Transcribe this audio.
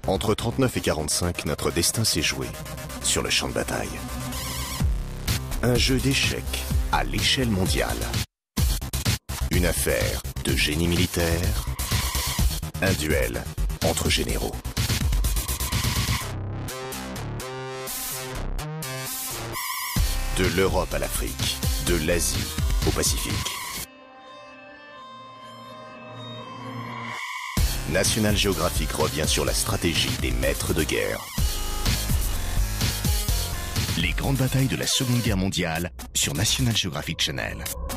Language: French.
Entre 39 et 45, notre destin s'est joué sur le champ de bataille. Un jeu d'échecs à l'échelle mondiale. Une affaire de génie militaire. Un duel entre généraux. De l'Europe à l'Afrique, de l'Asie au Pacifique. National Geographic revient sur la stratégie des maîtres de guerre. Les grandes batailles de la Seconde Guerre mondiale sur National Geographic Channel.